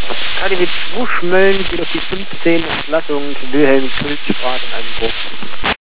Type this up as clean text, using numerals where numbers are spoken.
Kali mit Buschmöllen geht auf die 15 Entlassung. Wilhelm Schulz sprach in einem Buch.